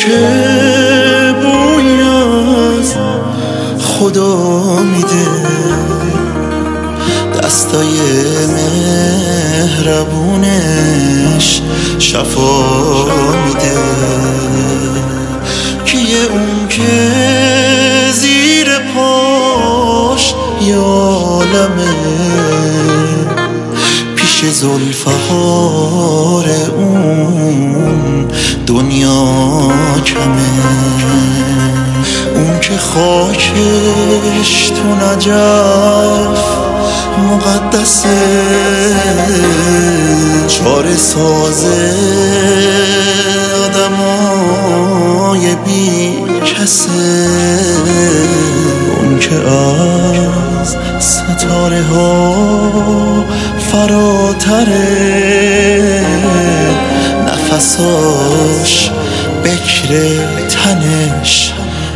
که بوی از خدا میده، دستای مهربونش شفا میده. کیه اون که زیر پاش یه عالمه، پیش زلفقار اون دنیا کمه. اون که خاکش تو نجف مقدسه، چاره سازه آدمای بی کسه. اون که از ستاره ها فراتره، نفساش بکر تنش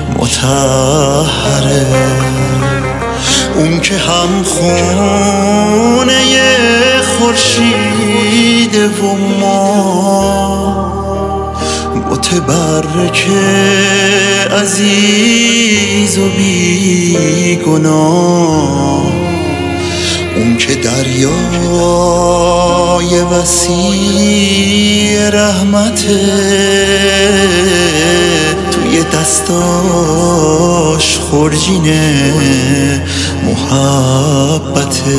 مطهره. اون که هم خونه خورشید و ما، متبرک عزیز و بی گناه. اون که دریای وسیع رحمته، توی دستاش خورجین محبته.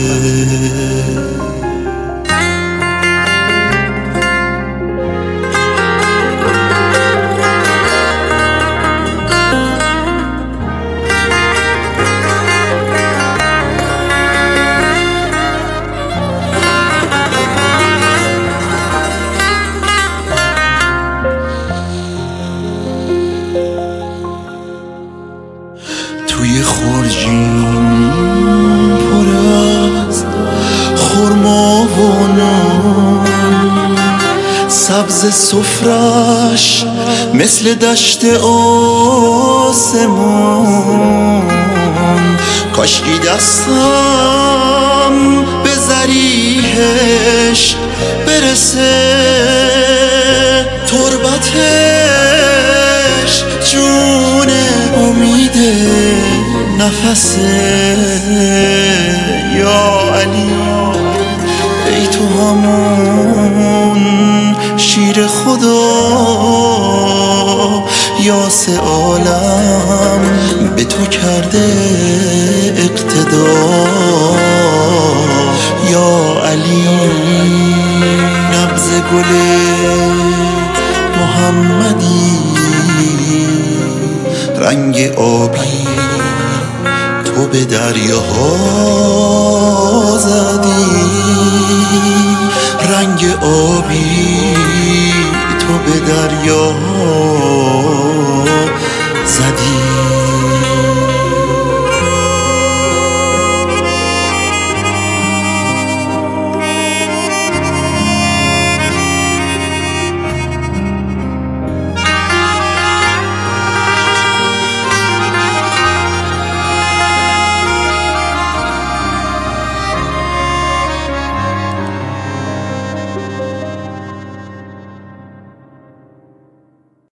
توی خورجین پر از خرما و نون، سبز سفرش مثل دشت آسمون. کاشکی دستم به ذریحش برسه، تربتش جون امیده نفسه. یا علی ای تو همون شیر خدا، یاس عالم به تو کرده اقتدا. یا علی نبض گل محمدی، رنگ آبی تو به دریاها زدی. رنگ آبی تو به دریاها زدی.